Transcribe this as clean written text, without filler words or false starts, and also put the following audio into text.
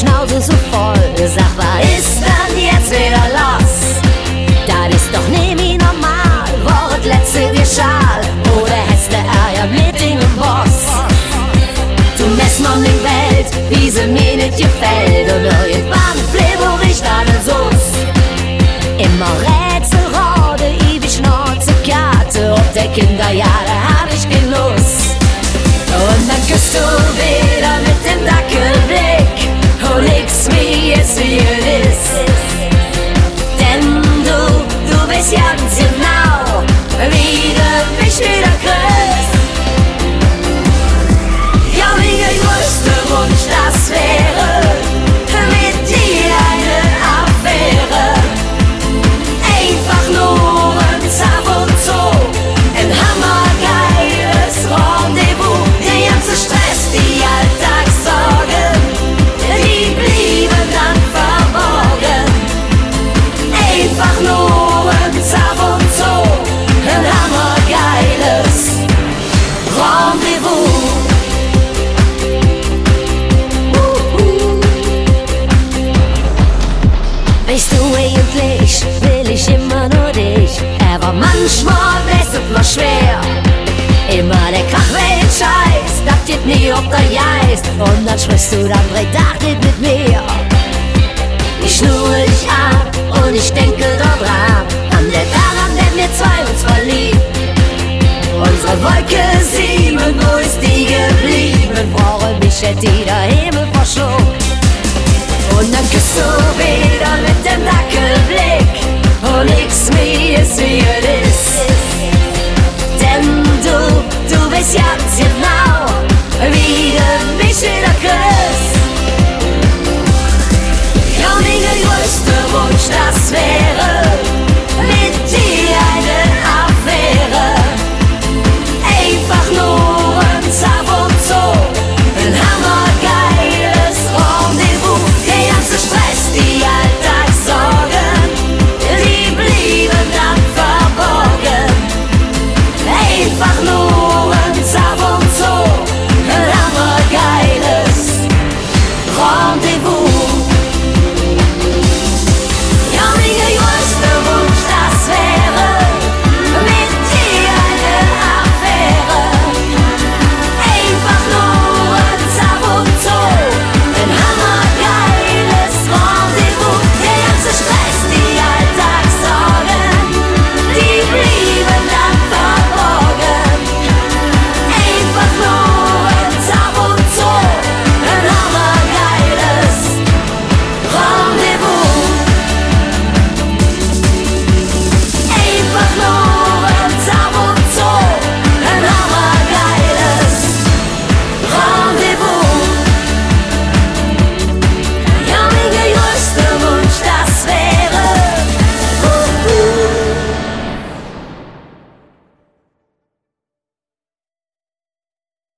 Schnauze so voll. Sag, was ist denn jetzt wieder los? Das ist doch nie normal. War das letzte wie Schal? Oder hast du Ärger mit dem Boss? Du messst man die Welt, wie sie mir nicht gefällt. Und irgendwann fleber ich alles aus. Immer Rätselrade, ewig Schnauzekarte. Ob der Kinderjahre hab ich Genuss. Und dann küsst du wieder mit dem Dackelblick und legst mir jetzt wie es ist. Denn du weißt ganz genau, wie du mich wieder kriegst. Ja, mein größter Wunsch, das wäre mit dir eine Affäre. Einfach nur ein Zap und Zoo, ein hammergeiles Rendezvous. Der ganze Stress, die Alltagssorgen, die blieben dann verborgen. Einfach nur ein Zap und Zoo, ein hammergeiles Rendezvous. Weißt du, eigentlich will ich immer nur dich, aber manchmal ist es noch schwer. Immer der Krachwelt-Scheiß, das geht nie auf der Geist. Und dann sprichst du dann direkt ach nicht mit mir. Ich schnurre dich an und ich denke daran, an der Tag, an dem wir zwei uns verlieben. Unsere Wolke 7, wo ist die geblieben? Brauche mich hätte der Himmel verschluckt.